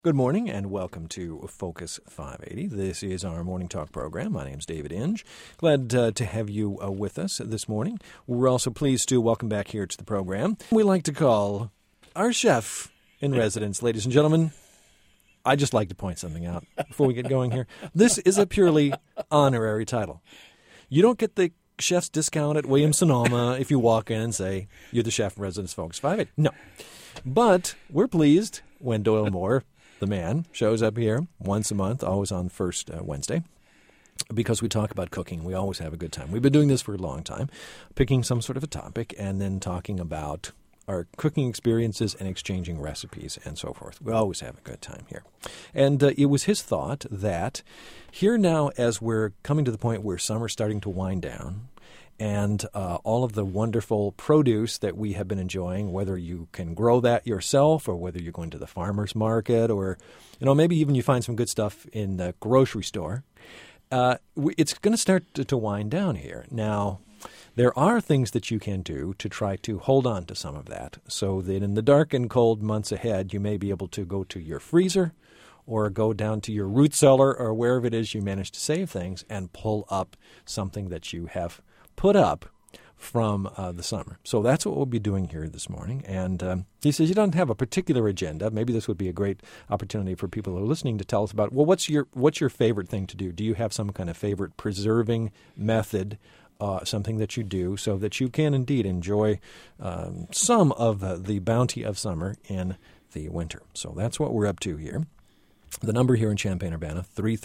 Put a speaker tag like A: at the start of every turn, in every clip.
A: Good morning and welcome to Focus 580. This is our morning talk program. My name is David Inge. Glad to have you with us this morning. We're also pleased to welcome back here to the program. We like to call our chef in residence, ladies and gentlemen. I just like to point something out before we get going here. This is a purely honorary title. You don't get the chef's discount at Williams-Sonoma if you walk in and say, you're the chef in residence, Focus 580. No. But we're pleased when Doyle Moore, the man, shows up here once a month, always on first Wednesday, because we talk about cooking. We always have a good time. We've been doing this for a long time, picking some sort of a topic and then talking about our cooking experiences and exchanging recipes and so forth. We always have a good time here. And it was his thought that here now, as we're coming to the point where summer's starting to wind down, and all of the wonderful produce that we have been enjoying, whether you can grow that yourself or whether you're going to the farmer's market or, maybe even you find some good stuff in the grocery store, it's going to start to wind down here. Now, there are things that you can do to try to hold on to some of that so that in the dark and cold months ahead, you may be able to go to your freezer or go down to your root cellar or wherever it is you manage to save things and pull up something that you have put up from the summer. So that's what we'll be doing here this morning. And he says you don't have a particular agenda. Maybe this would be a great opportunity for people who are listening to tell us about, well, what's your favorite thing to do? Do you have some kind of favorite preserving method, something that you do so that you can indeed enjoy some of the bounty of summer in the winter? So that's what we're up to here. The number here in Champaign-Urbana,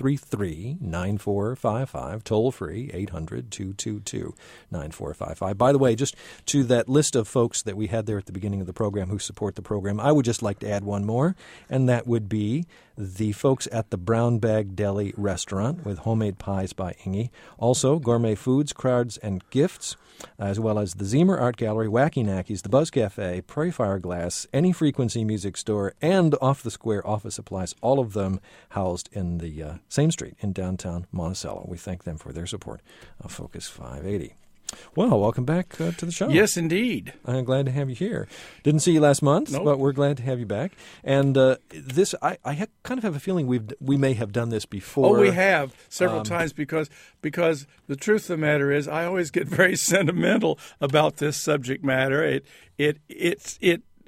A: 333-9455, toll-free, 800-222-9455. By the way, just to that list of folks that we had there at the beginning of the program who support the program, I would just like to add one more, and that would be the folks at the Brown Bag Deli restaurant with homemade pies by Inge. Also, Gourmet Foods, Cards and Gifts, as well as the Zemer Art Gallery, Wacky Knackies, the Buzz Cafe, Prairie Fire Glass, Any Frequency Music Store, and Off the Square Office Supplies, all of them housed in the same street in downtown Monticello. We thank them for their support of Focus 580. Well, welcome back to the show.
B: Yes, indeed.
A: I'm glad to have you here. Didn't see you last month,
B: Nope.
A: but we're glad to have you back. And this, I kind of have a feeling we may have done this before.
B: Oh, we have several times because the truth of the matter is I always get very sentimental about this subject matter. It is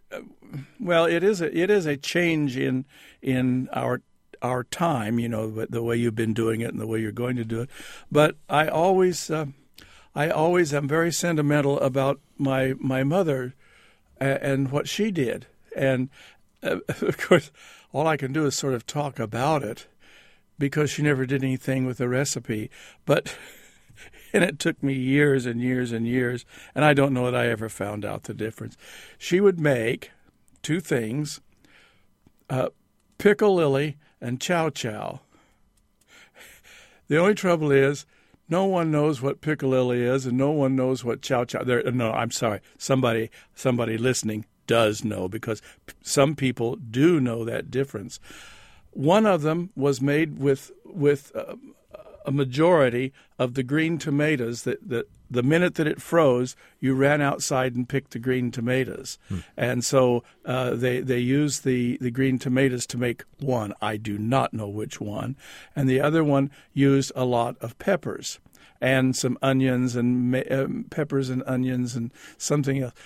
B: a change in our time, the way you've been doing it and the way you're going to do it. But I always am very sentimental about my mother and what she did. And, of course, all I can do is sort of talk about it because she never did anything with the recipe. And it took me years and years and years, and I don't know that I ever found out the difference. She would make two things, pickle lily and chow chow. The only trouble is, no one knows what piccalilli is, and no one knows what chow chow. No, I'm sorry. Somebody listening does know because some people do know that difference. One of them was made with a majority of the green tomatoes. That the minute that it froze, you ran outside and picked the green tomatoes, and so they used the green tomatoes to make one. I do not know which one, and the other one used a lot of peppers and some onions and peppers and onions and something else.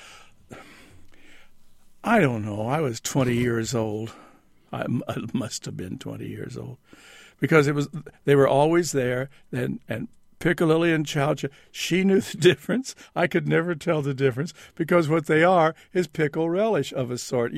B: I don't know. I was 20 years old. I must have been 20 years old because they were always there and piccalilli and chow chow. She knew the difference. I could never tell the difference because what they are is pickle relish of a sort.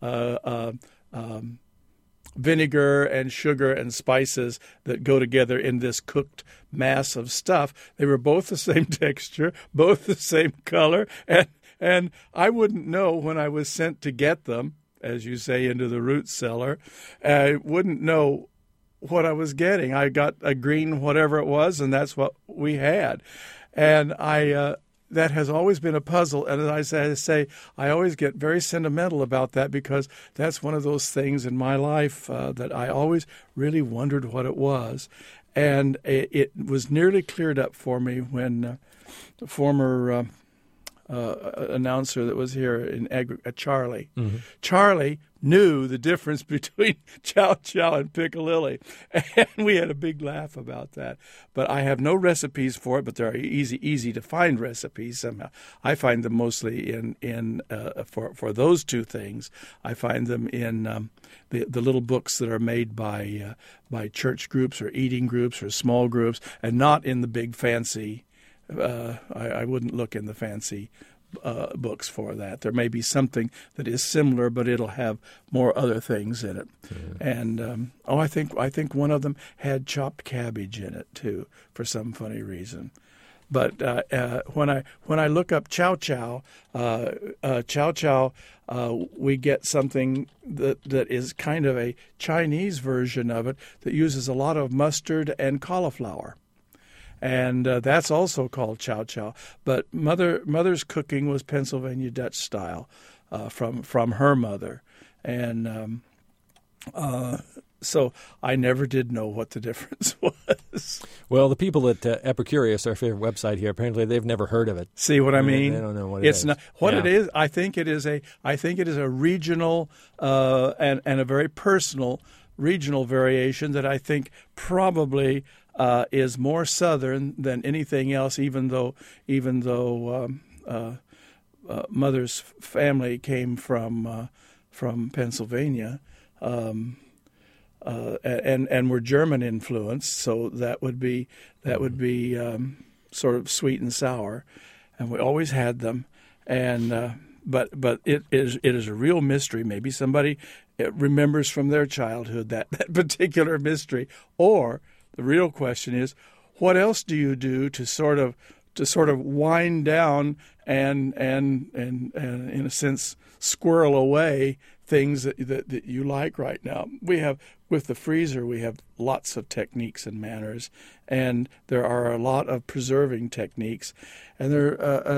B: Vinegar and sugar and spices that go together in this cooked mass of stuff. They were both the same texture, both the same color, and I wouldn't know when I was sent to get them, as you say, into the root cellar. I wouldn't know what I was getting. I got a green whatever it was, and that's what we had. And that has always been a puzzle. And as I say, I always get very sentimental about that because that's one of those things in my life that I always really wondered what it was. And it was nearly cleared up for me when the former announcer that was here in Charlie.
A: Mm-hmm.
B: Charlie knew the difference between chow chow and piccalilli, and we had a big laugh about that. But I have no recipes for it, but they're easy to find recipes somehow. I find them mostly for those two things. I find them in the little books that are made by church groups or eating groups or small groups, and not in the big fancy. I wouldn't look in the fancy books for that. There may be something that is similar, but it'll have more other things in it. Yeah. And I think one of them had chopped cabbage in it too, for some funny reason. But when I look up chow chow, we get something that is kind of a Chinese version of it that uses a lot of mustard and cauliflower. And that's also called chow chow. But mother's cooking was Pennsylvania Dutch style from her mother. And so I never did know what the difference was.
A: Well, the people at Epicurious, our favorite website here, apparently they've never heard of it.
B: See what I mean?
A: They don't know what it is.
B: Not what it is. I think it is a regional and a very personal regional variation that I think probably is more southern than anything else. Even though mother's family came from Pennsylvania. And were German influenced, so that would be sort of sweet and sour, and we always had them. And but it is a real mystery. Maybe somebody remembers from their childhood that particular mystery. Or the real question is, what else do you do to sort of wind down and in a sense squirrel away things that you like right now? We have, with the freezer, we have lots of techniques and manners, and there are a lot of preserving techniques, and there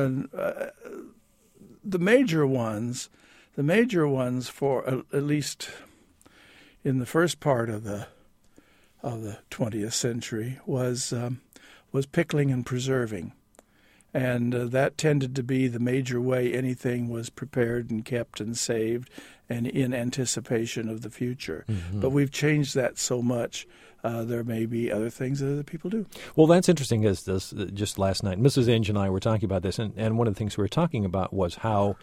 B: the major ones for at least in the first part of the 20th century was pickling and preserving. And that tended to be the major way anything was prepared and kept and saved and in anticipation of the future. Mm-hmm. But we've changed that so much. There may be other things that other people do.
A: Well, that's interesting. Is this just last night, Mrs. Inge and I were talking about this, and one of the things we were talking about was how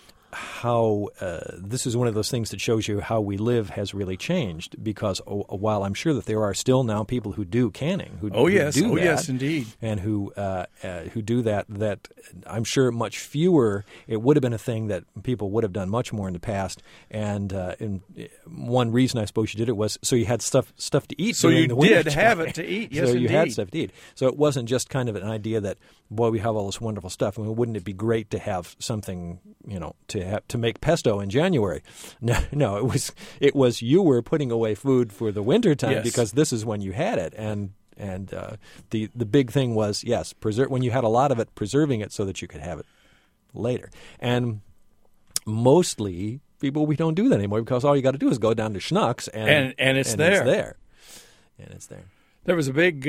A: this is one of those things that shows you how we live has really changed, because while I'm sure that there are still now people who do canning,
B: yes, indeed,
A: and who do that I'm sure much fewer. It would have been a thing that people would have done much more in the past, and one reason I suppose you did it was so you had stuff to eat.
B: So you
A: did
B: have it to eat. Yes,
A: so
B: indeed.
A: You had stuff to eat. So it wasn't just kind of an idea that, boy, we have all this wonderful stuff. I mean, wouldn't it be great to have something, to make pesto in January? No, it was you were putting away food for the winter time. Yes. Because this is when you had it, and the big thing was, yes, when you had a lot of it, preserving it so that you could have it later. And mostly people, we don't do that anymore, because all you got to do is go down to Schnucks and
B: it's there.
A: And it's there.
B: There was a big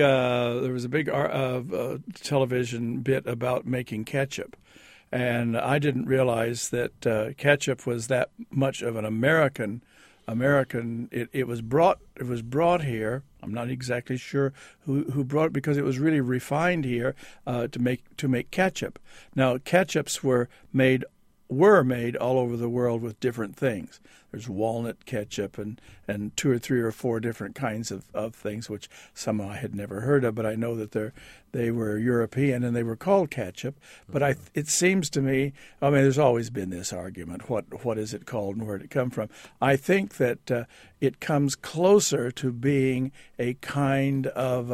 B: television bit about making ketchup, and I didn't realize that ketchup was that much of an American. It was brought here. I'm not exactly sure who brought it, because it was really refined here to make ketchup. Now, ketchups were made all over the world with different things. There's walnut ketchup and 2 or 3 or 4 different kinds of things, which some I had never heard of, but I know that they were European and they were called ketchup. But it seems to me, I mean, there's always been this argument, what is it called and where did it come from? I think that it comes closer to being a kind of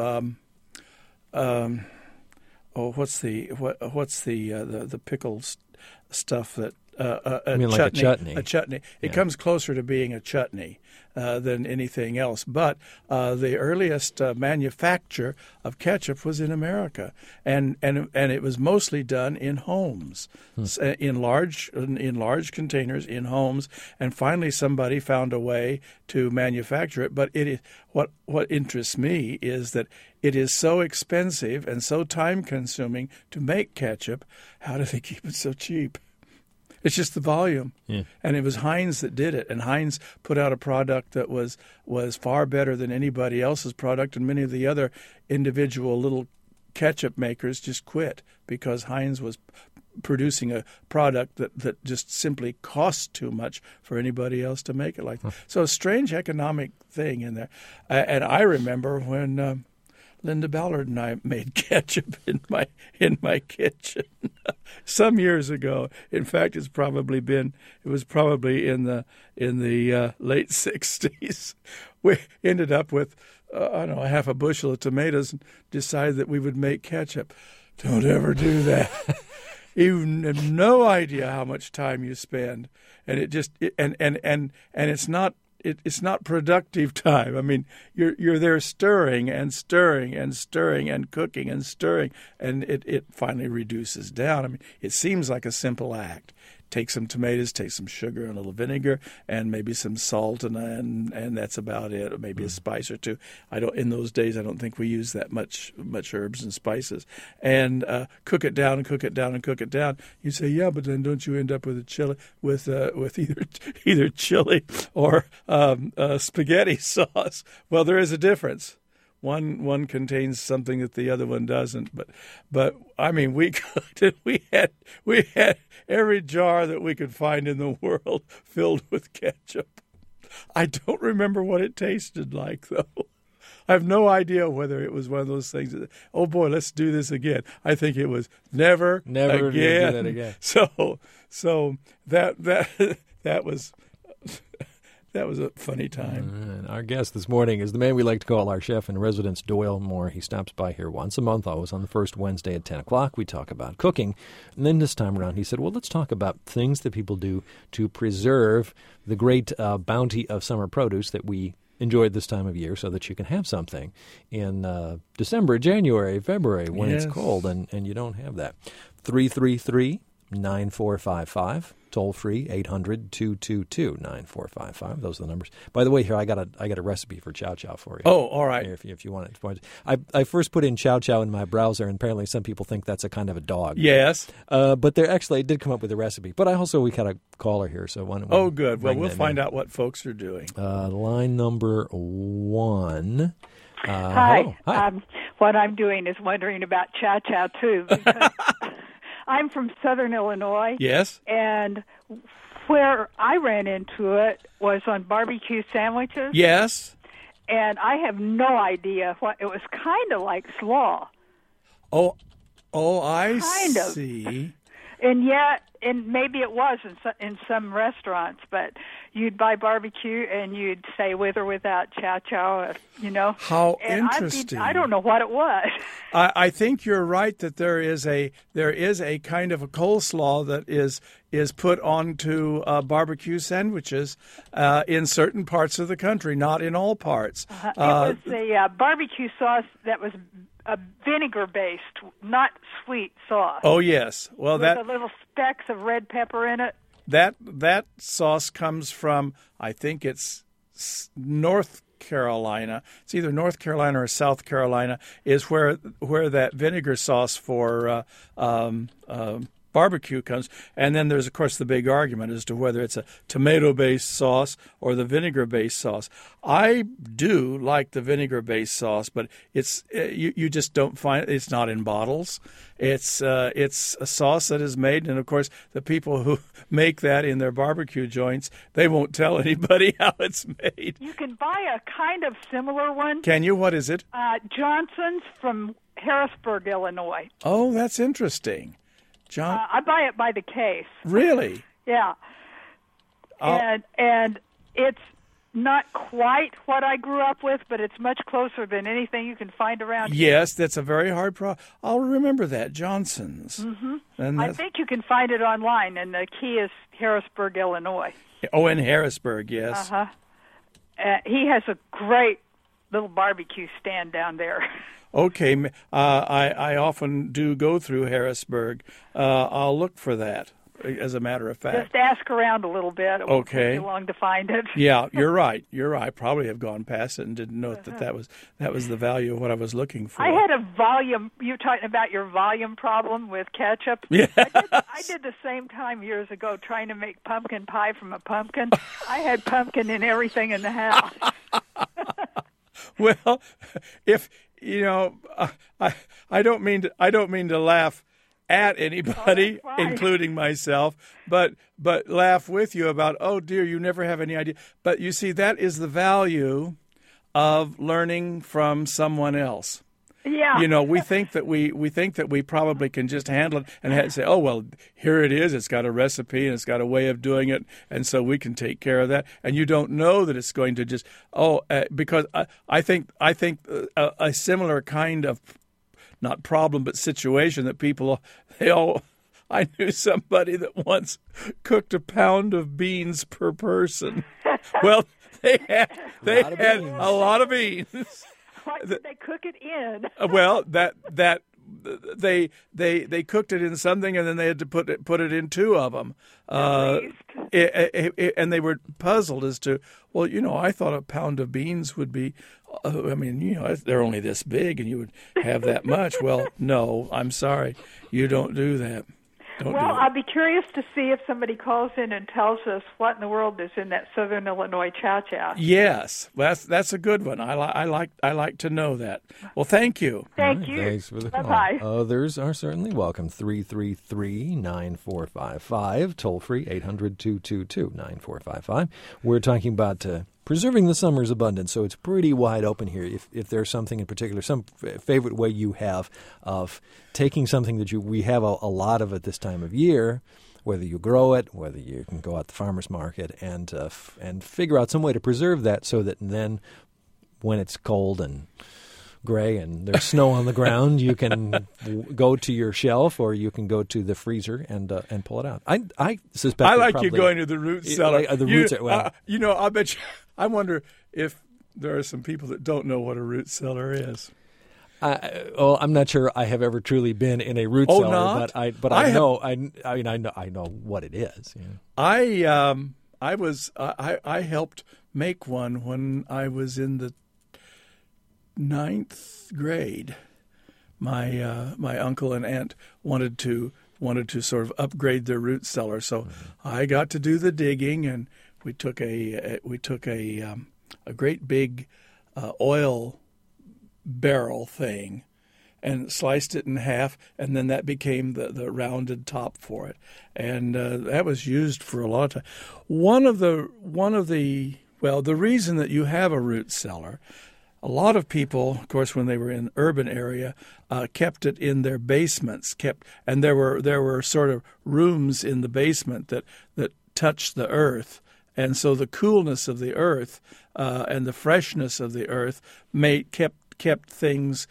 B: what's the pickles stuff that
A: I mean, like
B: chutney.
A: a chutney.
B: It comes closer to being a chutney than anything else. But the earliest manufacture of ketchup was in America, and it was mostly done in homes, in large containers in homes. And finally, somebody found a way to manufacture it. But it is what interests me is that it is so expensive and so time-consuming to make ketchup. How do they keep it so cheap? It's just the volume. Yeah. And it was Heinz that did it. And Heinz put out a product that was far better than anybody else's product. And many of the other individual little ketchup makers just quit because Heinz was producing a product that just simply cost too much for anybody else to make it like that. So a strange economic thing in there. And I remember when Linda Ballard and I made ketchup in my kitchen some years ago. In fact, it was probably in the late 60s. We ended up with half a bushel of tomatoes and decided that we would make ketchup. Don't ever do that. You have no idea how much time you spend, and it's not productive time. I mean, you're there stirring and stirring and stirring and cooking and stirring, and it finally reduces down. I mean, it seems like a simple act. Take some tomatoes, take some sugar and a little vinegar, and maybe some salt, and that's about it. Or maybe a spice or two. In those days, I don't think we used that much herbs and spices. And cook it down and cook it down and cook it down. You say, yeah, but then don't you end up with with either chili or spaghetti sauce? Well, there is a difference. One contains something that the other one doesn't, but I mean, we cooked it. We had every jar that we could find in the world filled with ketchup. I don't remember what it tasted like, though. I have no idea whether it was one of those things that, oh boy, let's do this again. I think it was never again.
A: Do that again.
B: So that was. That was a funny time.
A: Our guest this morning is the man we like to call our chef in residence, Doyle Moore. He stops by here once a month, always on the first Wednesday at 10 o'clock. We talk about cooking. And then this time around, he said, well, let's talk about things that people do to preserve the great bounty of summer produce that we enjoy this time of year so that you can have something in December, January, February when it's cold and you don't have that. 333-9455. Toll free 800-222-9455. Those are the numbers. By the way, here I got a recipe for chow chow for you.
B: Oh, all right.
A: If you want it. I first put in chow chow in my browser, and apparently some people think that's a kind of a dog.
B: Yes.
A: But they actually did come up with a recipe. But we got a caller here, so why don't we
B: good. Well, we'll find out what folks are doing.
A: Line number 1.
C: Hi.
A: Hi.
C: What I'm doing is wondering about chow chow too. Because I'm from Southern Illinois.
B: Yes.
C: And where I ran into it was on barbecue sandwiches.
B: Yes.
C: And I have no idea what it was. Kind of like slaw.
B: Oh, I
C: kind
B: see.
C: And maybe it was in some restaurants, but you'd buy barbecue and you'd say with or without chow chow,
B: How
C: and
B: interesting.
C: I don't know what it was.
B: I think you're right that there is a kind of a coleslaw that is put onto barbecue sandwiches in certain parts of the country, not in all parts.
C: It was a barbecue sauce that was a vinegar-based, not sweet sauce.
B: Oh yes, well
C: with a little specks of red pepper in it.
B: That sauce comes from, I think it's North Carolina. It's either North Carolina or South Carolina is where that vinegar sauce for barbecue comes. And then there's, of course, the big argument as to whether it's a tomato-based sauce or the vinegar-based sauce. I do like the vinegar-based sauce, but it's you just don't find it's not in bottles. It's a sauce that is made, and of course, the people who make that in their barbecue joints, they won't tell anybody how it's made.
C: You can buy a kind of similar one.
B: Can you? What is it?
C: Johnson's from Harrisburg, Illinois.
B: Oh, that's interesting.
C: I buy it by the case.
B: Really?
C: Yeah. And it's not quite what I grew up with, but it's much closer than anything you can find around here.
B: Yes, that's a very hard problem. I'll remember that, Johnson's.
C: Mm-hmm.
B: And
C: I think you can find it online, and the key is Harrisburg, Illinois.
B: Oh, in Harrisburg, yes.
C: Uh-huh. He has a great little barbecue stand down there.
B: Okay, I often do go through Harrisburg. I'll look for that, as a matter of fact.
C: Just ask around a little bit. It won't
B: Okay.
C: take you long to find it.
B: Yeah, you're right. You're right. I probably have gone past it and didn't know that was the value of what I was looking for.
C: I had a volume. You were talking about your volume problem with ketchup.
B: Yeah.
C: I did the same time years ago trying to make pumpkin pie from a pumpkin. I had pumpkin in everything in the house.
B: Well, if you know, I don't mean to laugh at anybody,
C: Oh, that's fine.
B: including myself, but laugh with you about, oh dear, you never have any idea. But you see, that is the value of learning from someone else.
C: Yeah.
B: You know, we think that we probably can just handle it and say, oh well, here it is. It's got a recipe and it's got a way of doing it, and so we can take care of that. And you don't know that it's going to just because I think a similar kind of not problem but situation that people I knew somebody that once cooked a pound of beans per person. Well, they had a lot of beans.
C: Why did they cook it in?
B: Well, that they cooked it in something, and then they had to put it in two of them. And they were puzzled as to, well, you know, I thought a pound of beans would be, I mean, you know, they're only this big, and you would have that much. Well, no, I'm sorry, you don't do that.
C: I'll be curious to see if somebody calls in and tells us what in the world is in that Southern Illinois chow chow.
B: Yes, that's a good one. I like to know that. Well, thank you.
C: Thank you.
A: Thanks for the call.
C: Bye-bye.
A: Others are certainly welcome. 333-9455, toll free 800-222-9455. We're talking about preserving the summer's abundance, so it's pretty wide open here. If there's something in particular, some favorite way you have of taking something that we have a lot of at this time of year, whether you grow it, whether you can go out to the farmer's market and figure out some way to preserve that so that then when it's cold and gray and there's snow on the ground, you can go to your shelf or you can go to the freezer and pull it out. I suspect
B: I like you going to the root cellar. You know, I bet you. I wonder if there are some people that don't know what a root cellar is.
A: I'm not sure I have ever truly been in a root cellar,
B: not?
A: but I know. I know what it is. Yeah.
B: I helped make one when I was in the 9th grade. My uncle and aunt wanted to sort of upgrade their root cellar, so I got to do the digging, and we took a great big oil barrel thing and sliced it in half, and then that became the rounded top for it, and that was used for a lot of time. The reason that you have a root cellar, a lot of people, of course, when they were in urban area, kept it in their basements. And there were sort of rooms in the basement that touched the earth, and so the coolness of the earth and the freshness of the earth kept things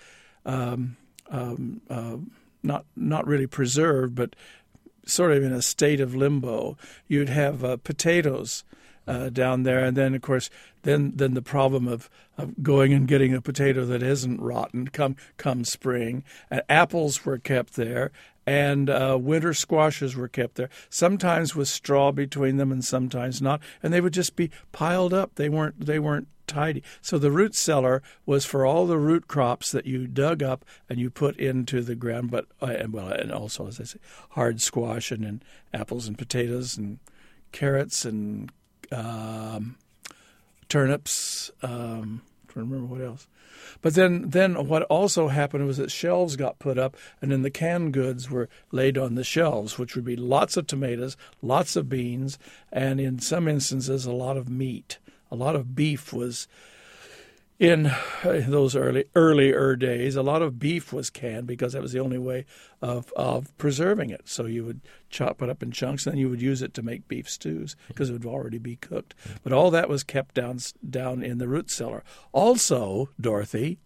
B: not really preserved, but sort of in a state of limbo. You'd have potatoes down there, and then of course then the problem of going and getting a potato that isn't rotten come spring. Apples were kept there, and winter squashes were kept there, sometimes with straw between them and sometimes not, and they would just be piled up. They weren't tidy. So the root cellar was for all the root crops that you dug up and you put into the ground, but and also, as I say, hard squash and apples and potatoes and carrots and turnips. Trying to remember what else. But then what also happened was that shelves got put up, and then the canned goods were laid on the shelves, which would be lots of tomatoes, lots of beans, and in some instances a lot of meat. A lot of beef was In those earlier days, a lot of beef was canned because that was the only way of preserving it. So you would chop it up in chunks, and then you would use it to make beef stews because it would already be cooked. But all that was kept down in the root cellar. Also, Dorothy,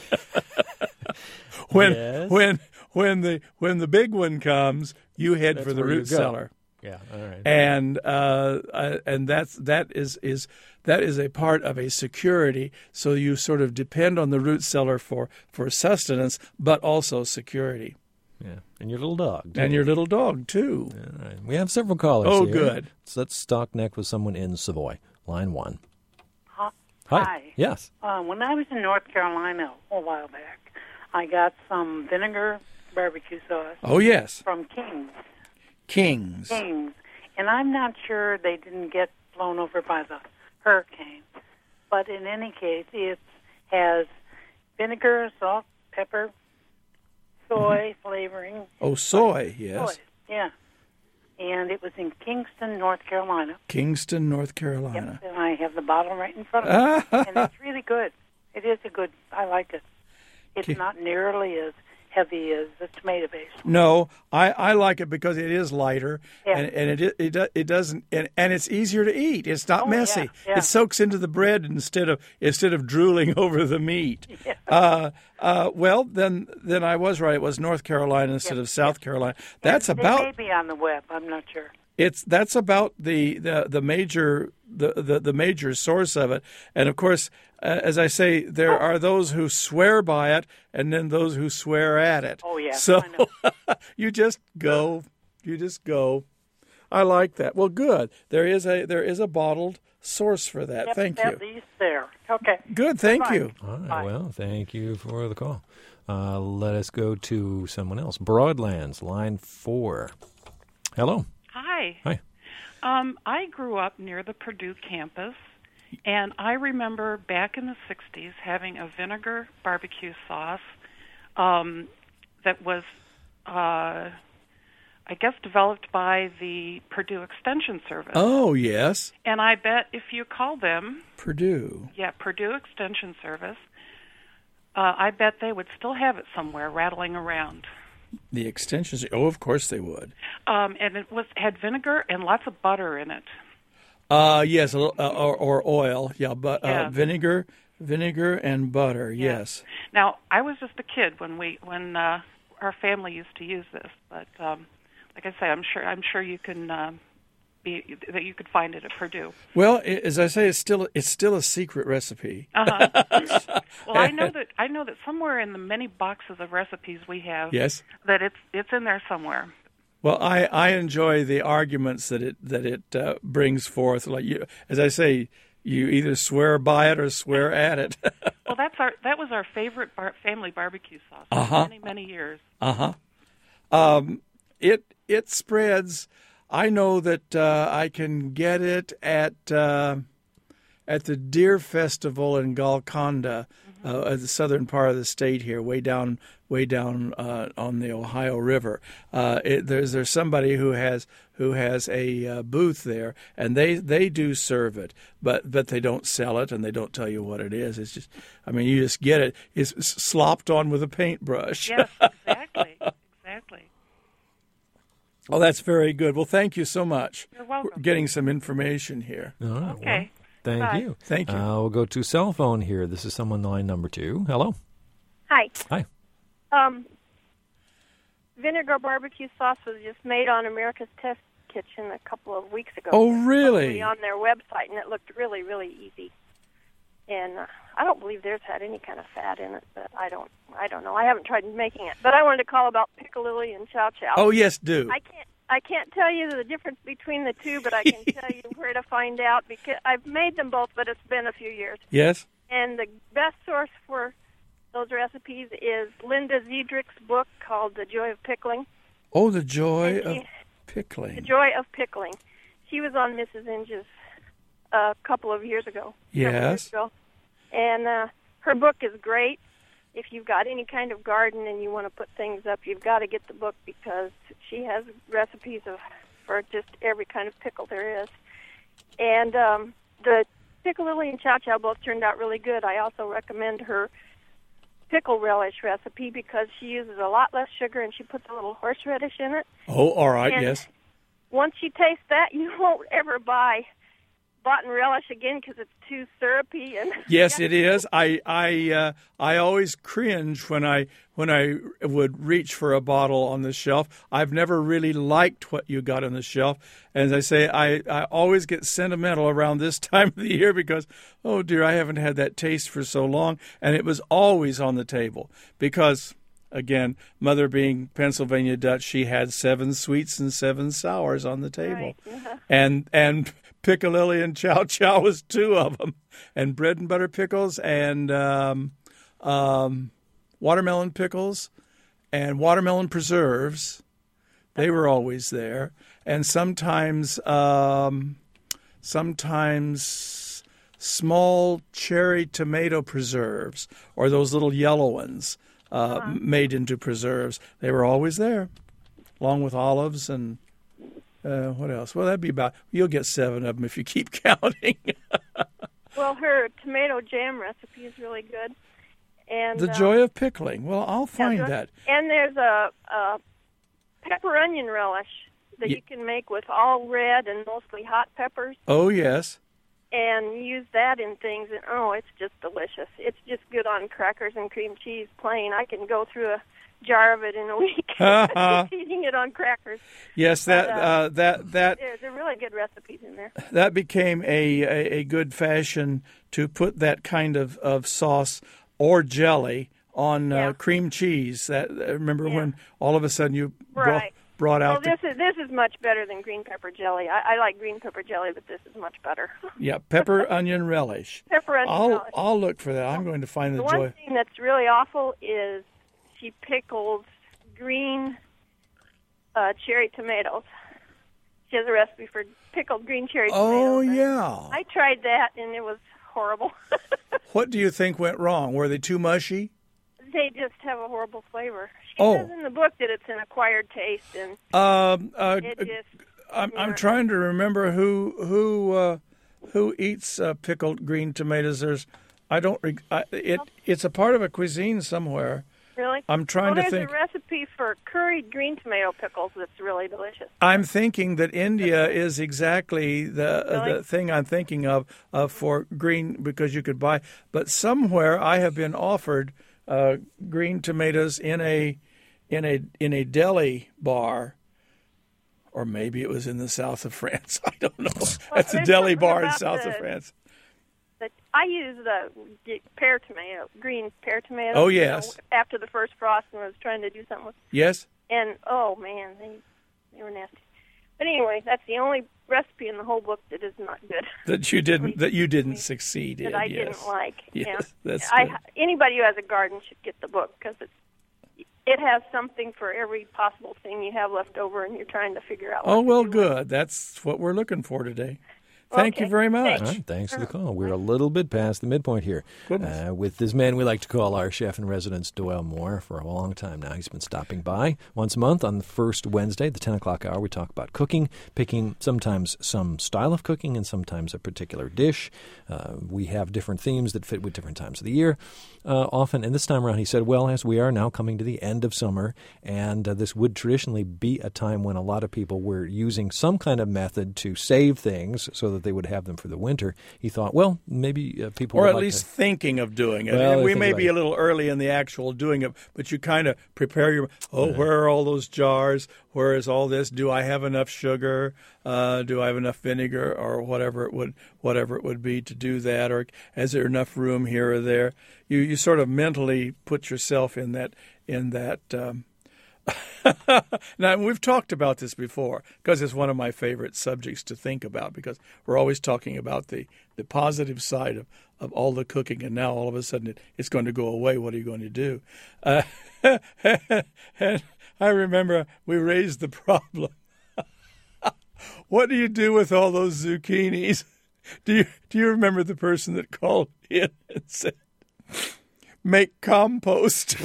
B: when the big one comes, you head for the root cellar.
A: Yeah, all right.
B: And that is a part of a security. So you sort of depend on the root cellar for sustenance, but also security.
A: Yeah, and your little dog.
B: And your little dog, too.
A: All right. We have several callers
B: Oh,
A: here.
B: good.
A: So let's stock neck with someone in Savoy. Line 1.
D: Hi.
A: Yes.
D: When I was in North Carolina a while back, I got some vinegar barbecue sauce
B: Oh, yes.
D: from King's.
B: Kings.
D: And I'm not sure they didn't get blown over by the hurricane. But in any case, it has vinegar, salt, pepper, soy flavoring.
B: Oh, soy, yes.
D: Soy, yeah. And it was in Kingston, North Carolina.
B: Kingston, North Carolina.
D: Yep, and I have the bottle right in front of me. And it's really good. It is I like it. It's not nearly as heavy as the tomato base.
B: No, I like it because it is lighter,
D: Yeah.
B: and it doesn't, and it's easier to eat. It's not messy.
D: Yeah.
B: It soaks into the bread instead of drooling over the meat.
D: Yeah.
B: Well, then I was right. It was North Carolina instead of South Carolina. That's
D: They
B: about
D: may be on the web. I'm not sure.
B: that's about the major source of it. And of course, as I say, there are those who swear by it, and then those who swear at it.
D: Oh yeah.
B: So
D: I know.
B: you just go. I like that. Well, good. There is a bottled source for that.
D: Yep,
B: Thank you.
D: at least there. Okay.
B: Good. Thank
D: Bye.
B: you.
A: All right.
D: Bye.
A: Well, thank you for the call. Let us go to someone else. Broadlands, line 4. Hello.
E: Hi.
A: Hi.
E: I grew up near the Purdue campus, and I remember back in the 60s having a vinegar barbecue sauce that was, I guess, developed by the Purdue Extension Service.
B: Oh, yes.
E: And I bet if you call them,
B: Purdue.
E: yeah, Purdue Extension Service, I bet they would still have it somewhere rattling around.
B: The extensions. Oh, of course they would.
E: And it had vinegar and lots of butter in it.
B: Yes, a little, or oil. Yeah, but
E: Yeah.
B: vinegar and butter.
E: Yeah.
B: Yes.
E: Now, I was just a kid when our family used to use this, but like I say, I'm sure you can that you could find it at Purdue.
B: Well, as I say, it's still a secret recipe.
E: Uh-huh. Well, I know that somewhere in the many boxes of recipes we have,
B: Yes.
E: that it's in there somewhere.
B: Well, I enjoy the arguments that it brings forth. Like as I say, you either swear by it or swear at it.
E: Well, that was our favorite family barbecue sauce for many years.
B: It spreads. I know that I can get it at the Deer Festival in Golconda, the southern part of the state here, way down on the Ohio River. There's somebody who has a booth there, and they do serve it, but they don't sell it and they don't tell you what it is. It's just, you just get it. It's slopped on with a paintbrush.
E: Yes, exactly.
B: Oh, that's very good. Well, thank you so much.
E: You're welcome.
B: We're getting some information here.
A: All right.
E: Okay.
A: Well, thank
E: Bye.
A: you.
B: Thank you.
A: We'll go to cell phone here. This is someone line number 2. Hello.
F: Hi.
A: Hi.
F: Vinegar barbecue sauce was just made on America's Test Kitchen a couple of weeks ago.
B: Oh, really?
F: On their website, and it looked really, really easy. And I don't believe theirs had any kind of fat in it, but I don't know. I haven't tried making it. But I wanted to call about piccalilli and chow chow.
B: Oh, yes, do.
F: I can't tell you the difference between the two, but I can tell you where to find out because I've made them both, but it's been a few years.
B: Yes.
F: And the best source for those recipes is Linda Ziedrich's book called The Joy of Pickling.
B: Oh, The Joy of Pickling.
F: The Joy of Pickling. She was on Mrs. Inge's a couple of years ago.
B: Yes.
F: And her book is great. If you've got any kind of garden and you want to put things up, you've got to get the book because she has recipes for just every kind of pickle there is. And the Pickle Lily and Chow Chow both turned out really good. I also recommend her pickle relish recipe because she uses a lot less sugar and she puts a little horseradish in it.
B: Oh, all right,
F: And
B: yes.
F: Once you taste that, you won't ever buy Botan relish again because it's too syrupy. And
B: Yes, it is. I always cringe when I would reach for a bottle on the shelf. I've never really liked what you got on the shelf. As I say, I always get sentimental around this time of the year because, oh dear, I haven't had that taste for so long. And it was always on the table because, again, Mother being Pennsylvania Dutch, she had 7 sweets and 7 sours on the table.
F: Right.
B: And Pickle Lily and Chow Chow was 2 of them, and bread and butter pickles and watermelon pickles and watermelon preserves. They were always there, and sometimes small cherry tomato preserves or those little yellow ones made into preserves. They were always there, along with olives and. What else? Well, that'd be you'll get 7 of them if you keep counting.
F: Well, her tomato jam recipe is really good. And
B: The Joy of Pickling. Well, I'll find that.
F: And there's a pepper onion relish that you can make with all red and mostly hot peppers.
B: Oh, yes.
F: And use that in things, and it's just delicious. It's just good on crackers and cream cheese plain. I can go through a jar of it in a week, eating it on crackers.
B: Yes, that
F: there's a really good recipes in there.
B: That became a good fashion to put that kind of sauce or jelly on cream cheese. That remember when all of a sudden you brought out.
F: Well, this is much better than green pepper jelly. I like green pepper jelly, but this is much better.
B: Yeah, pepper onion relish.
F: Pepper onion relish.
B: I'll look for that. I'm going to find the joy.
F: One thing that's really awful is she pickles green cherry tomatoes. She has a recipe for pickled green cherry tomatoes.
B: Oh, yeah.
F: I tried that, and it was horrible.
B: What do you think went wrong? Were they too mushy?
F: They just have a horrible flavor. She says in the book that it's an acquired taste, and
B: I'm trying to remember who eats pickled green tomatoes. It's a part of a cuisine somewhere.
F: Really?
B: I'm trying to think.
F: There's a recipe for curried green tomato pickles that's really delicious.
B: I'm thinking that India is exactly the thing I'm thinking of for green because you could buy. But somewhere I have been offered green tomatoes in a deli bar, or maybe it was in the south of France. I don't know. That's a deli bar in south of France.
F: I use the pear tomato, green pear tomato.
B: Oh, yes.
F: After the first frost, when I was trying to do something with.
B: Yes.
F: And oh man, they were nasty. But anyway, that's the only recipe in the whole book that is not good.
B: That you didn't succeed in.
F: That I didn't like.
B: Yes, that's
F: good. Anybody who has a garden should get the book because it has something for every possible thing you have left over, and you're trying to figure out.
B: Oh well, good. That's what we're looking for today. Thank you very much.
A: All right, thanks for the call. We're a little bit past the midpoint here with this man we like to call our chef in residence, Doyle Moore, for a long time now. He's been stopping by once a month on the first Wednesday, the 10 o'clock hour. We talk about cooking, picking sometimes some style of cooking and sometimes a particular dish. We have different themes that fit with different times of the year often. And this time around, he said, well, as we are now coming to the end of summer, and this would traditionally be a time when a lot of people were using some kind of method to save things so that they would have them for the winter. He thought, well, maybe people
B: or
A: would
B: at
A: like
B: least
A: to...
B: thinking of doing it.
A: Well,
B: and we may be a little early in the actual doing it, but you kind of prepare your, where are all those jars? Where is all this? Do I have enough sugar? Do I have enough vinegar or whatever it would be to do that? Or is there enough room here or there? You sort of mentally put yourself in that. Now, we've talked about this before because it's one of my favorite subjects to think about because we're always talking about the positive side of all the cooking, and now all of a sudden it's going to go away. What are you going to do? And I remember we raised the problem. What do you do with all those zucchinis? Do you remember the person that called in and said, make compost?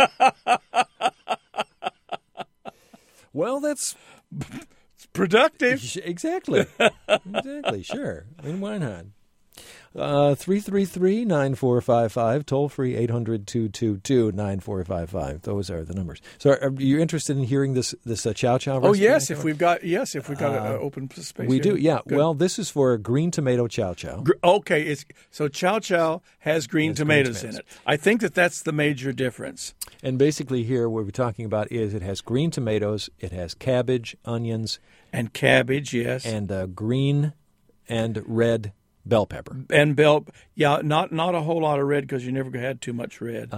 A: Well, that's
B: productive.
A: Exactly. Exactly, sure. I mean, why not? 333-9455, toll-free 800-222-9455. Those are the numbers. So are you interested in hearing this Chow Chow recipe?
B: Oh, yes, if we've got an open space.
A: We
B: here.
A: do, yeah.
B: Good.
A: Well, this is for a green tomato Chow Chow.
B: Okay, so Chow Chow has green tomatoes in it. I think that's the major difference.
A: And basically here what we're talking about is it has green tomatoes, it has cabbage, onions.
B: And cabbage, yes.
A: And green and red bell pepper.
B: And not a whole lot of red because you never had too much red.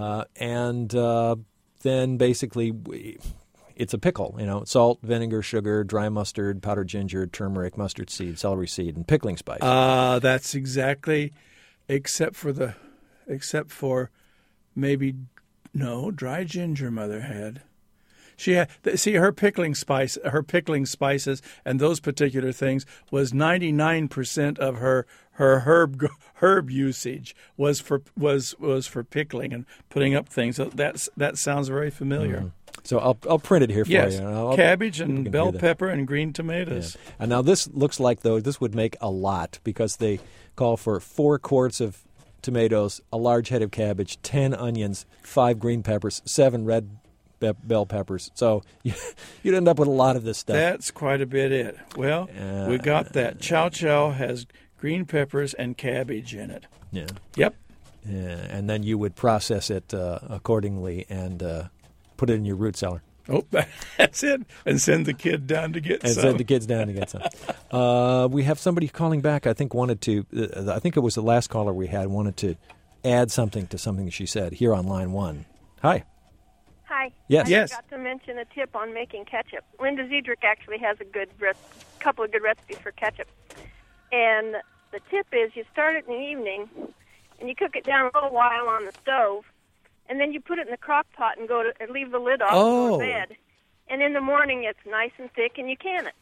A: Then basically it's a pickle, salt, vinegar, sugar, dry mustard, powdered ginger, turmeric, mustard seed, celery seed, and pickling spice.
B: That's exactly, except for maybe, no, dry ginger Mother had. She had, her pickling spices, and those particular things was 99% of her herb usage was for pickling and putting up things. So that sounds very familiar.
A: Mm-hmm. So I'll print it here for
B: you.
A: Cabbage
B: and bell pepper and green tomatoes.
A: Yeah. And now this looks like though this would make a lot because they call for 4 quarts of tomatoes, a large head of cabbage, 10 onions, 5 green peppers, 7 red bell peppers. So you'd end up with a lot of this stuff.
B: That's quite a bit Well, we got that. Chow Chow has green peppers and cabbage in it.
A: Yeah.
B: Yep.
A: Yeah, and then you would process it accordingly and put it in your root cellar.
B: Oh, that's it. And send the kid down to get some.
A: And send the kids down to get some. We have somebody calling back, I think I think it was the last caller we had, wanted to add something to something she said here on line 1. Hi.
F: Hi.
A: Yes.
F: I forgot to mention a tip on making ketchup. Linda Ziedrich actually has a couple of good recipes for ketchup. And the tip is you start it in the evening, and you cook it down a little while on the stove, and then you put it in the crock pot and leave the lid off and go to bed. And in the morning, it's nice and thick, and you can it.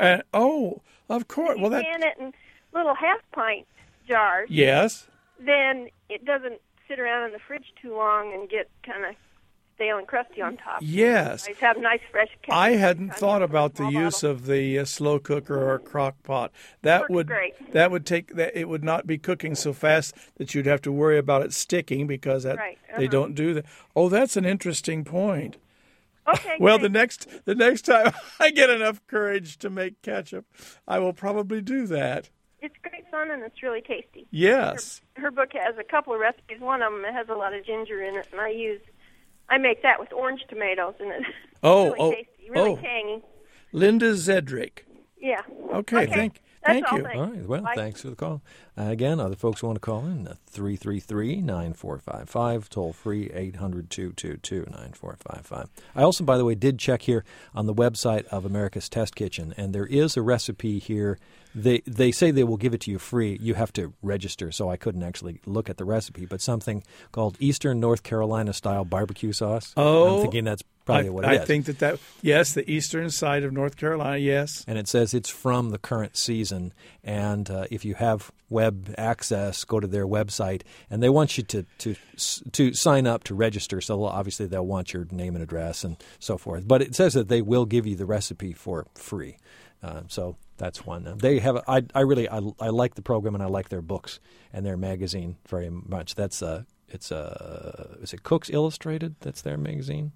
B: Of course.
F: You can it in little half-pint jars.
B: Yes.
F: Then it doesn't sit around in the fridge too long and get kind of stale and crusty on top.
B: Yes.
F: Nice, have nice fresh ketchup.
B: I hadn't thought about the use of the slow cooker or crock pot. That would it would not be cooking so fast that you'd have to worry about it sticking because they don't do that. Oh, that's an interesting point.
F: Okay.
B: Well,
F: great.
B: the next time I get enough courage to make ketchup, I will probably do that.
F: It's great fun and it's really tasty.
B: Yes.
F: Her book has a couple of recipes. One of them has a lot of ginger in it, and I make that with orange tomatoes, and it's really tasty, really tangy.
B: Linda Ziedrich.
F: Yeah.
B: Okay. Thank you.
A: All right. Well, thanks for the call. Again, other folks want to call in 333-9455, toll free 800-222-9455. I also, by the way, did check here on the website of America's Test Kitchen, and there is a recipe here. They say they will give it to you free. You have to register, so I couldn't actually look at the recipe, but something called Eastern North Carolina style barbecue sauce.
B: Oh,
A: I'm thinking that's probably what it is.
B: I think yes, the eastern side of North Carolina, yes.
A: And it says it's from the current season, and if you have web access, go to their website, and they want you to sign up to register, so obviously they'll want your name and address and so forth. But it says that they will give you the recipe for free. So that's one. They have. I like the program and I like their books and their magazine very much. Is it Cook's Illustrated? That's their magazine.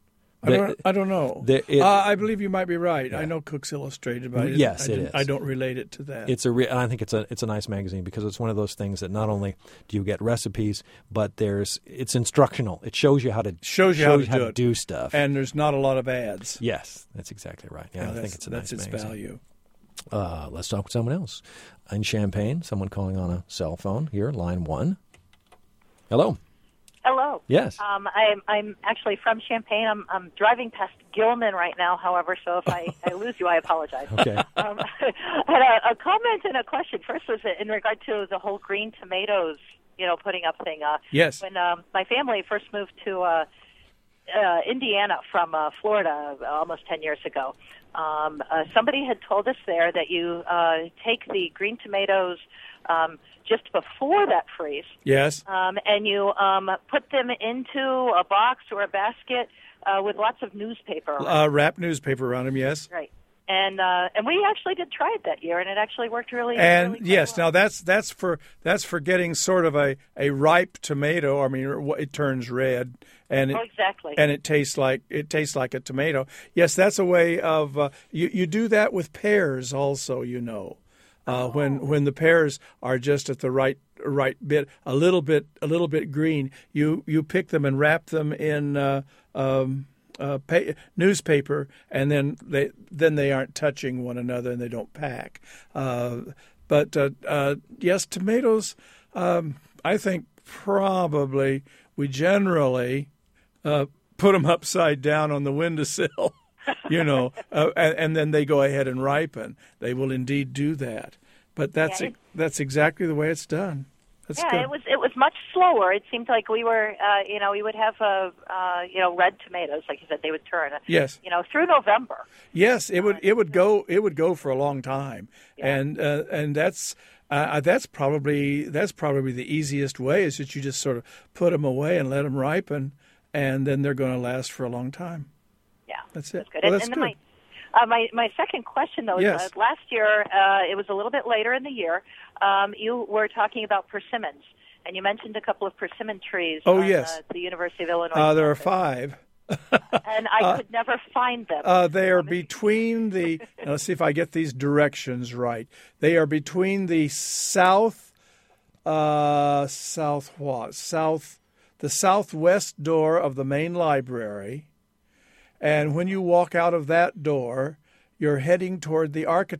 B: I don't know. I believe you might be right. Yeah. I know Cook's Illustrated, but
A: yes, it is.
B: I don't relate it to that.
A: I think it's a nice magazine because it's one of those things that not only do you get recipes, but it's instructional. It shows you how to do stuff,
B: and there's not a lot of ads.
A: Yes, that's exactly right. Yeah, I think it's a nice magazine.
B: That's its value.
A: Let's talk with someone else in Champaign. Someone calling on a cell phone here, line 1. Hello.
G: Hello.
A: Yes.
G: I'm actually from Champaign. I'm driving past Gilman right now, however, so if I lose you, I apologize.
A: Okay.
G: I had a comment and a question. First was in regard to the whole green tomatoes, putting up thing.
B: Yes.
G: When my family first moved to Indiana from Florida almost 10 years ago, somebody had told us there that you take the green tomatoes just before that freeze.
B: Yes.
G: And you put them into a box or a basket with lots of newspaper around
B: wrapped newspaper around them, yes.
G: Right. And we actually did try it that year, and it actually worked really.
B: And
G: really
B: yes,
G: well.
B: now that's for getting sort of a ripe tomato. I mean, it turns red, and
G: exactly.
B: And it tastes like a tomato. Yes, that's a way of you do that with pears also. When the pears are just at the right bit, a little bit green, you pick them and wrap them in newspaper, and then they aren't touching one another and they don't pack. But yes, tomatoes. I think probably we generally put them upside down on the windowsill. And then they go ahead and ripen. They will indeed do that. But that's exactly the way it's done. That's good.
G: It was much slower. It seemed like we were, we would have, red tomatoes, like you said, they would turn.
B: Yes.
G: Through November.
B: Yes, it would go for a long time, yeah. And that's probably the easiest way is that you just sort of put them away and let them ripen, and then they're going to last for a long time.
G: Yeah,
B: that's it.
G: That's good.
B: Well,
G: and
B: that's
G: then
B: good.
G: My second question, though,
B: yes.
G: is last year, it was a little bit later in the year, you were talking about persimmons, and you mentioned a couple of persimmon trees
B: yes.
G: The University of Illinois.
B: There are 5.
G: And I could never find them.
B: They are between the, let's see if I get these directions right. They are between the the southwest door of the main library. And when you walk out of that door, you're heading toward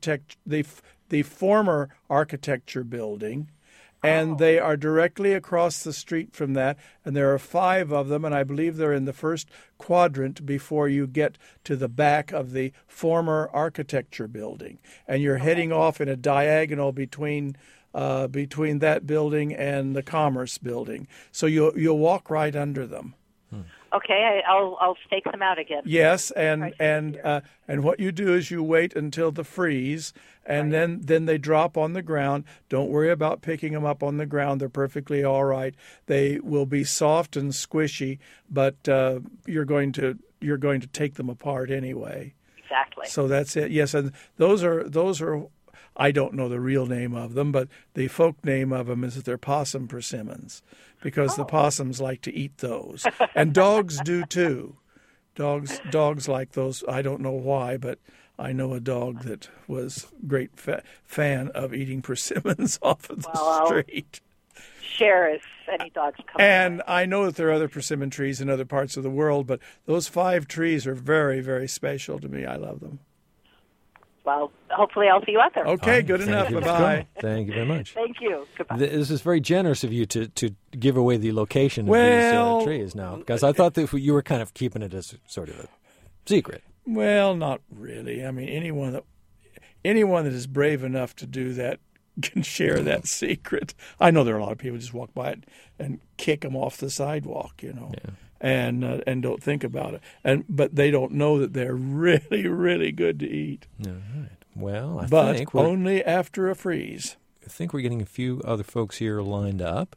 B: the former architecture building, and they are directly across the street from that. And there are 5 of them, and I believe they're in the first quadrant before you get to the back of the former architecture building. And you're heading off in a diagonal between that building and the Commerce building. So you'll walk right under them.
G: Okay, I'll stake them out again.
B: Yes, and what you do is you wait until the freeze, and then they drop on the ground. Don't worry about picking them up on the ground; they're perfectly all right. They will be soft and squishy, but you're going to take them apart anyway.
G: Exactly.
B: So that's it. Yes, and those are. I don't know the real name of them, but the folk name of them is that they're possum persimmons, because the possums like to eat those, and dogs do too. Dogs like those. I don't know why, but I know a dog that was a great fan of eating persimmons off of the street.
G: Share if any dogs come.
B: And I know that there are other persimmon trees in other parts of the world, but those 5 trees are very, very special to me. I love them.
G: Well, hopefully I'll see you out there.
B: Okay, good enough. Bye-bye.
A: Thank you very much.
G: Thank you. Goodbye.
A: This is very generous of you to give away the location of these trees now, because I thought that you were kind of keeping it as sort of a secret.
B: Well, not really. I mean, anyone that is brave enough to do that can share that secret. I know there are a lot of people who just walk by it and kick them off the sidewalk, Yeah. And don't think about it, but they don't know that they're really, really good to eat. All
A: right. Well, I think
B: only after a freeze.
A: I think we're getting a few other folks here lined up.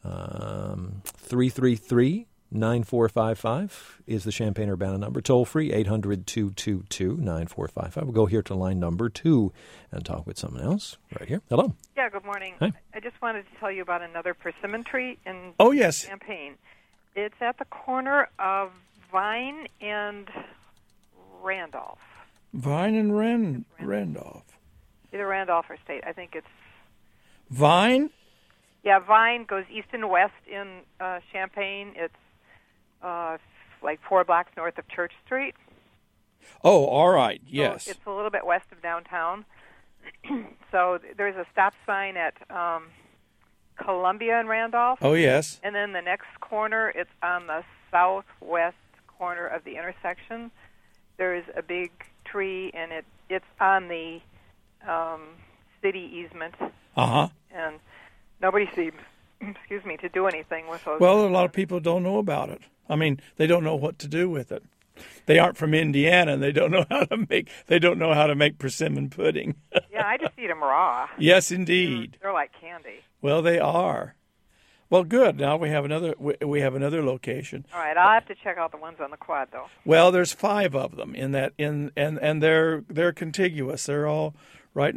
A: 333-9455 is the Champaign-Urbana number. Toll free 800-222-9455. We'll go here to line number 2 and talk with someone else right here. Hello.
H: Yeah. Good morning.
A: Hi.
H: I just wanted to tell you about another persimmon tree in
B: yes.
H: Champaign. It's at the corner of Vine and Randolph.
B: Vine and Randolph.
H: Either Randolph or State. I think it's
B: Vine?
H: Yeah, Vine goes east and west in Champaign. It's like 4 blocks north of Church Street.
B: Oh, all right. Yes.
H: So it's a little bit west of downtown. So there's a stop sign at Columbia and Randolph.
B: Oh, yes.
H: And then the next corner, it's on the southwest corner of the intersection. There's a big tree, and it's on the city easement.
B: Uh-huh.
H: And nobody seems, to do anything with those.
B: Well, a lot of people don't know about it. I mean, they don't know what to do with it. They aren't from Indiana, and they don't know how to make persimmon pudding.
H: Yeah, I just eat them raw.
B: Yes, indeed.
H: They're like candy.
B: Well, they are. Well, good. Now we have another location.
H: All right, I'll have to check out the ones on the quad, though.
B: Well, there's 5 of them and they're contiguous. They're all right in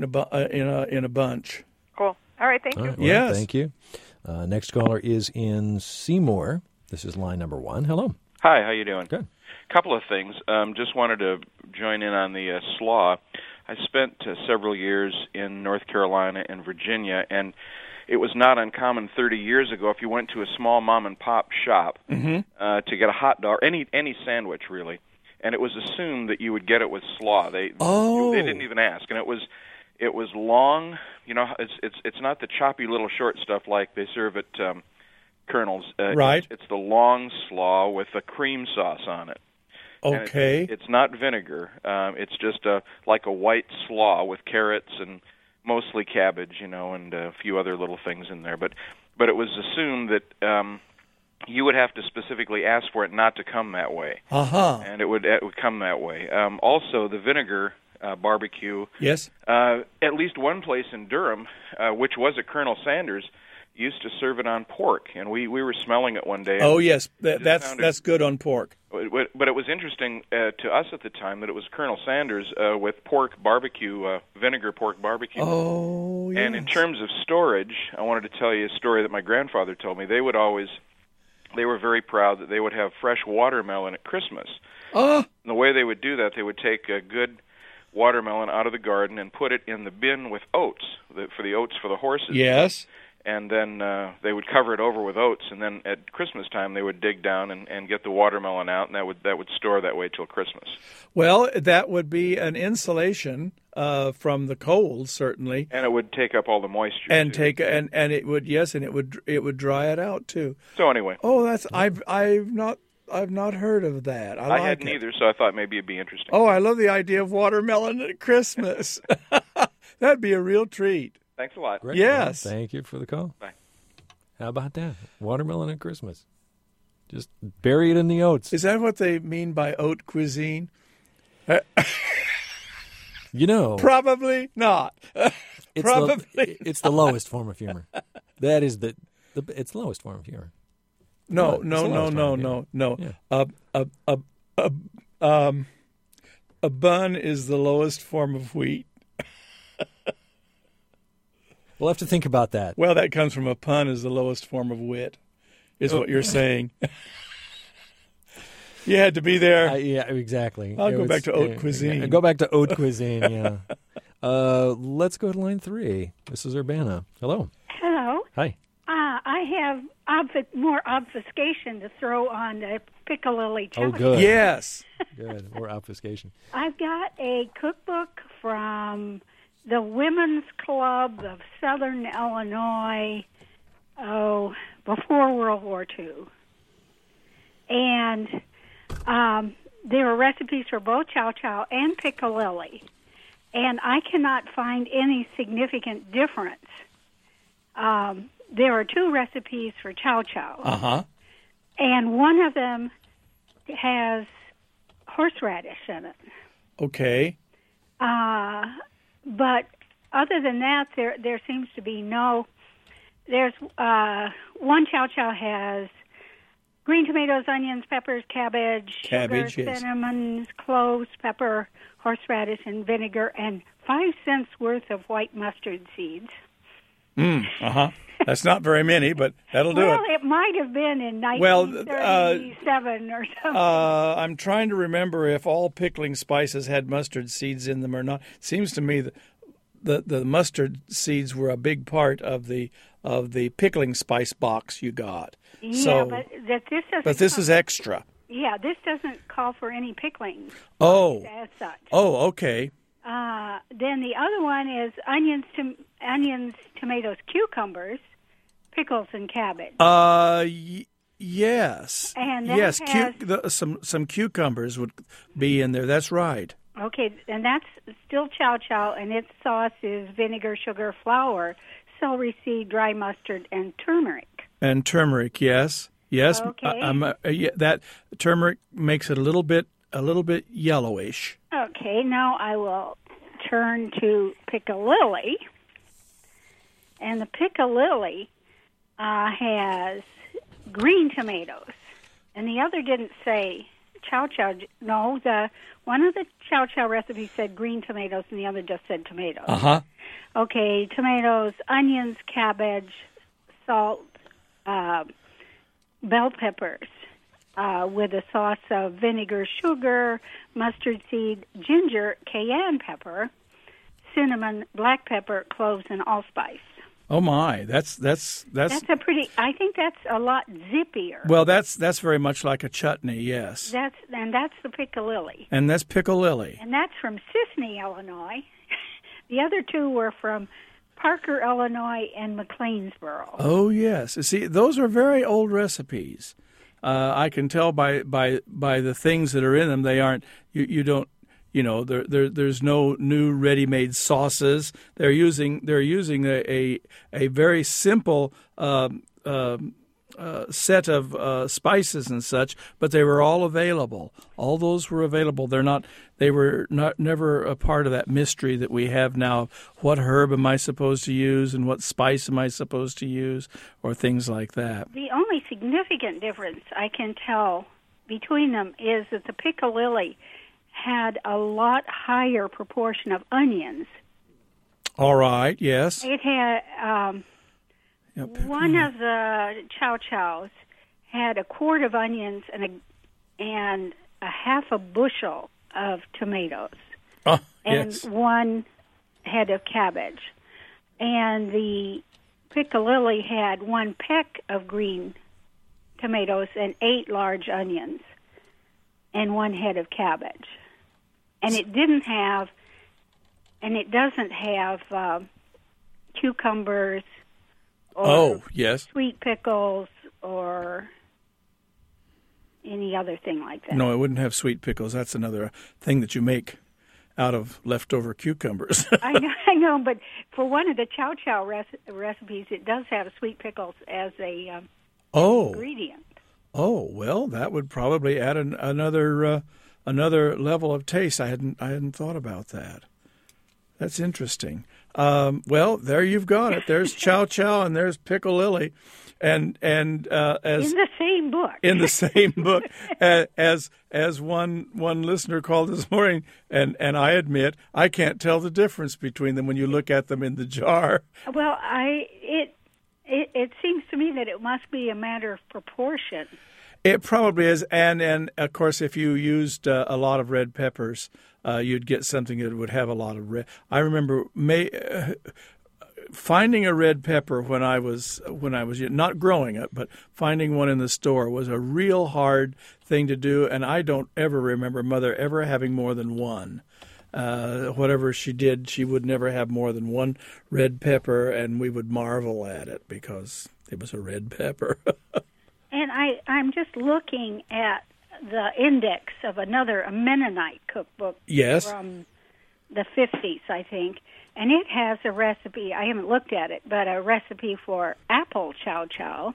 B: a bunch.
H: Cool. All right, thank you.
A: All right, well,
B: Yes.
A: Thank you. Next caller is in Seymour. This is line number 1. Hello.
I: Hi, how you doing?
A: Good.
I: Couple of things. Just wanted to join in on the slaw. I spent several years in North Carolina and Virginia, and it was not uncommon 30 years ago if you went to a small mom-and-pop shop to get a hot dog, any sandwich really, and it was assumed that you would get it with slaw. They didn't even ask, and it was long. You know, it's not the choppy little short stuff like they serve at Colonel's.
B: Right.
I: It's the long slaw with a cream sauce on it.
B: Okay.
I: It's not vinegar. It's just like a white slaw with carrots and mostly cabbage, you know, and a few other little things in there. But it was assumed that you would have to specifically ask for it not to come that way. And it would come that way. Also, the vinegar barbecue.
B: Yes.
I: At least one place in Durham, which was at Colonel Sanders, used to serve it on pork, and we were smelling it one day.
B: Oh yes, that's good on pork.
I: But it was interesting to us at the time that it was Colonel Sanders with pork barbecue, vinegar pork barbecue.
B: Oh, yes.
I: And in terms of storage, I wanted to tell you a story that my grandfather told me. They were very proud that they would have fresh watermelon at Christmas. And the way they would do that, they would take a good watermelon out of the garden and put it in the bin with oats, for the oats for the horses.
B: Yes.
I: And then they would cover it over with oats, and then at Christmas time they would dig down and get the watermelon out, and that would store that way till Christmas.
B: Well, that would be an insulation from the cold, certainly,
I: and it would take up all the moisture.
B: And
I: too.
B: and it would it would dry it out too.
I: So anyway,
B: I've not heard of that. I
I: hadn't either, so I thought maybe it'd be interesting.
B: Oh, I love the idea of watermelon at Christmas. That'd be a real treat.
I: Thanks a lot.
A: Great.
B: Yes.
A: Well, thank you for the call.
I: Bye.
A: How about that? Watermelon at Christmas. Just bury it in the oats.
B: Is that what they mean by oat cuisine?
A: You know.
B: Probably not. Probably.
A: It's the lowest form of humor. That is it's the lowest form of humor.
B: No. Yeah. A bun is the lowest form of wheat.
A: We'll have to think about that.
B: Well, that comes from a pun is the lowest form of wit, is what you're saying. You had to be there.
A: Yeah, exactly.
B: I'll go back to haute cuisine.
A: Go back to haute cuisine, yeah. Let's go to line 3. This is Urbana. Hello.
J: Hello.
A: Hi.
J: I have more obfuscation to throw on the Piccalilli chow.
A: Oh, good.
B: Yes.
A: Good. More obfuscation.
J: I've got a cookbook from the Women's Club of Southern Illinois, before World War II. And there are recipes for both chow chow and piccalilli. And I cannot find any significant difference. There are 2 recipes for chow chow.
B: Uh-huh.
J: And one of them has horseradish in it.
B: Okay.
J: But other than that, there seems to be no. There's one chow chow has green tomatoes, onions, peppers, cabbage, sugar,
B: yes.
J: cinnamon, cloves, pepper, horseradish, and vinegar, and 5 cents worth of white mustard seeds.
B: That's not very many, but that'll do it.
J: Well, it might have been in 1937 or something.
B: I'm trying to remember if all pickling spices had mustard seeds in them or not. It seems to me that the mustard seeds were a big part of the pickling spice box you got.
J: Yeah,
B: but this is extra.
J: Yeah, this doesn't call for any pickling. As such.
B: Oh, okay.
J: Then the other one is onions, tomatoes, cucumbers, pickles, and cabbage.
B: Yes.
J: And that
B: has some cucumbers would be in there. That's right.
J: Okay, and that's still chow chow, and its sauce is vinegar, sugar, flour, celery seed, dry mustard, and turmeric.
B: And turmeric, yes.
J: Okay.
B: That turmeric makes it a little bit yellowish.
J: Okay, now I will turn to piccalilli. And the piccalilli has green tomatoes, and the other didn't say chow chow. No, one of the chow chow recipes said green tomatoes, and the other just said tomatoes. Okay, tomatoes, onions, cabbage, salt, bell peppers, with a sauce of vinegar, sugar, mustard seed, ginger, cayenne pepper, cinnamon, black pepper, cloves, and allspice.
B: Oh my, that's
J: a pretty. I think that's a lot zippier.
B: Well, that's very much like a chutney, yes.
J: That's the piccalilli.
B: And that's piccalilli.
J: And that's from Sisney, Illinois. The other two were from Parker, Illinois, and McLeansboro.
B: Oh yes, see, those are very old recipes. I can tell by the things that are in them. They aren't. You don't. You know, there's no new ready-made sauces. They're using a very simple set of spices and such, but they were all available. All those were available. They were never a part of that mystery that we have now. What herb am I supposed to use, and what spice am I supposed to use, or things like that.
J: The only significant difference I can tell between them is that the piccalilli had a lot higher proportion of onions.
B: All right, yes.
J: It had one of the chow chows had a quart of onions and a half a bushel of tomatoes, and
B: yes.
J: one head of cabbage. And the piccalilli had one peck of green tomatoes and 8 large onions and one head of cabbage. And it doesn't have cucumbers or
B: yes.
J: sweet pickles or any other thing like that.
B: No, it wouldn't have sweet pickles. That's another thing that you make out of leftover cucumbers.
J: I know, but for one of the chow chow recipes, it does have sweet pickles as a ingredient.
B: Oh, well, that would probably add another level of taste. I hadn't thought about that. That's interesting. Well, there you've got it. There's chow chow and there's piccalilli, and as
J: in the same book.
B: In the same book, as one listener called this morning, and I admit I can't tell the difference between them when you look at them in the jar.
J: Well, it seems to me that it must be a matter of proportion.
B: It probably is, and of course, if you used a lot of red peppers, you'd get something that would have a lot of red. I remember finding a red pepper when I was not growing it, but finding one in the store was a real hard thing to do, and I don't ever remember Mother ever having more than one. Whatever she did, she would never have more than one red pepper, and we would marvel at it because it was a red pepper.
J: And I'm just looking at the index of a Mennonite cookbook from the 50s, I think, and it has a recipe. I haven't looked at it, but a recipe for apple chow chow.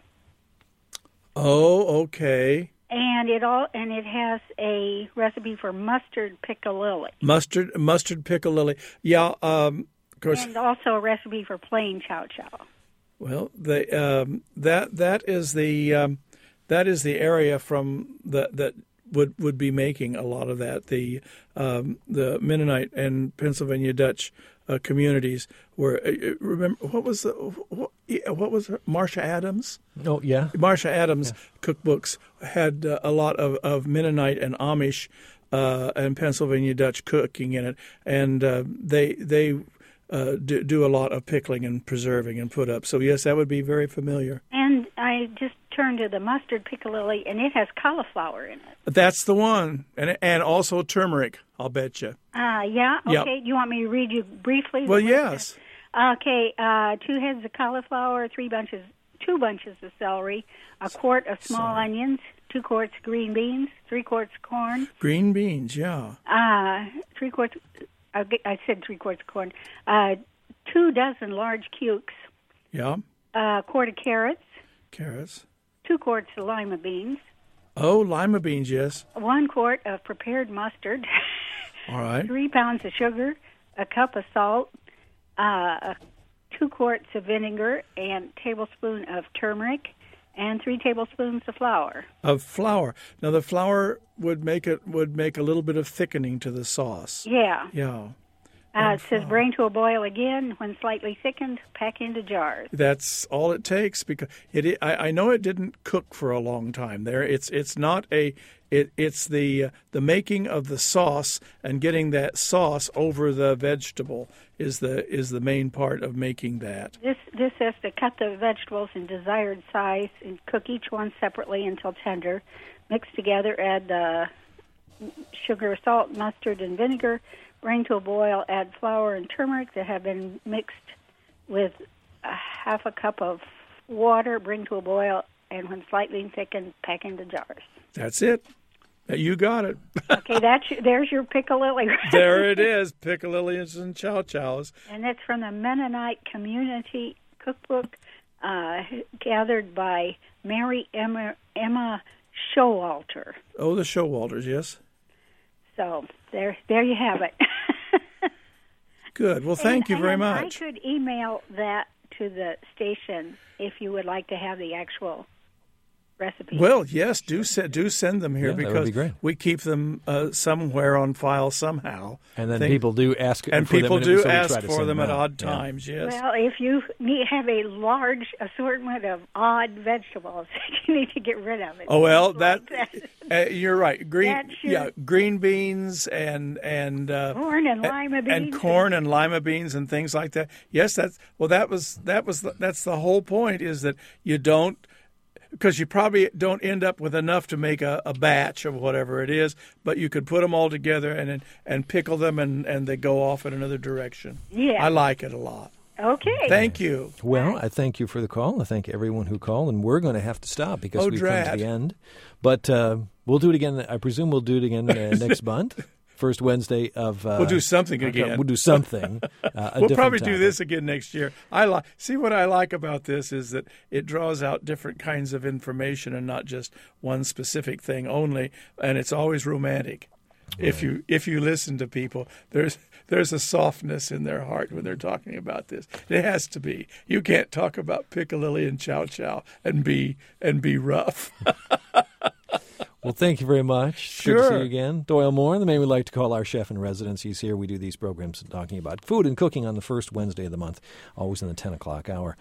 B: Oh, okay.
J: And it has a recipe for mustard piccalilli.
B: Mustard piccalilli. Yeah, of course.
J: And also a recipe for plain chow chow. Well,
B: that is the area from that would be making a lot of that. The Mennonite and Pennsylvania Dutch communities were. Remember what was Marcia Adams?
A: Oh yeah,
B: Marcia Adams cookbooks had a lot of Mennonite and Amish and Pennsylvania Dutch cooking in it, and they do a lot of pickling and preserving and put up. So yes, that would be very familiar.
J: And I just turned to the mustard piccalilli, and it has cauliflower in it.
B: That's the one, and also turmeric. I'll bet you.
J: Yeah. Okay.
B: Yep.
J: Do you want me to read you briefly?
B: Well, yes.
J: Okay. 2 heads of cauliflower, 2 bunches of celery, a quart of small onions, 2 quarts green beans, 3 quarts corn.
B: Green beans, yeah.
J: 3 quarts. I said 3 quarts of corn. 2 dozen large cukes.
B: Yeah.
J: A quart of carrots.
B: Carrots.
J: 2 quarts of lima beans.
B: Oh, lima beans, yes.
J: 1 quart of prepared mustard.
B: All right.
J: 3 pounds of sugar, a cup of salt, 2 2 quarts of vinegar and tablespoon of turmeric and 3 tablespoons of flour.
B: Of flour. Now the flour would make a little bit of thickening to the sauce.
J: Yeah.
B: Yeah.
J: It says bring to a boil again. When slightly thickened, pack into jars.
B: That's all it takes, because I know it didn't cook for a long time there. It's not a it's the making of the sauce and getting that sauce over the vegetable is the main part of making that.
J: This says to cut the vegetables in desired size and cook each one separately until tender. Mix together, add the sugar, salt, mustard, and vinegar. Bring to a boil, add flour and turmeric that have been mixed with a half a cup of water. Bring to a boil, and when slightly thickened, pack into jars.
B: That's it. You got it.
J: Okay, there's your piccalilli.
B: There it is, piccalillis and chow chows.
J: And it's from the Mennonite Community Cookbook, gathered by Mary Emma Showalter.
B: Oh, the Showalters, yes.
J: So there you have it.
B: Good. Well, thank you very much.
J: I could email that to the station if you would like to have the actual recipe.
B: Well, yes, do send them here, because
A: that would be great.
B: We keep them somewhere on file somehow.
A: And then people do ask for them.
B: And people do ask
A: to
B: for them at odd
A: Yeah.
B: times, yes.
J: Well, if you have a large assortment of odd vegetables, you need to get rid of it.
B: Oh, well, you're right. Green beans and
J: corn and lima beans.
B: And corn and lima beans and things like that. Yes, that's the whole point, is that you don't, because you probably don't end up with enough to make a batch of whatever it is, but you could put them all together and pickle them, and they go off in another direction.
J: Yeah.
B: I like it a lot.
J: Okay.
B: Thank you.
A: Well, I thank you for the call. I thank everyone who called, and we're going to have to stop because we've come to the end. But we'll do it again. I presume we'll do it again next month. First Wednesday of...
B: we'll do something again.
A: We'll do something.
B: We'll probably do this again next year. See what I like about this is that it draws out different kinds of information and not just one specific thing only, and it's always romantic. Right. If you listen to people, there's a softness in their heart when they're talking about this. It has to be. You can't talk about piccalilli and chow chow and be rough.
A: Well, thank you very much.
B: Sure.
A: Good to see you again. Doyle Moore, the man we like to call our chef in residence. He's here. We do these programs talking about food and cooking on the first Wednesday of the month, always in the 10 o'clock hour.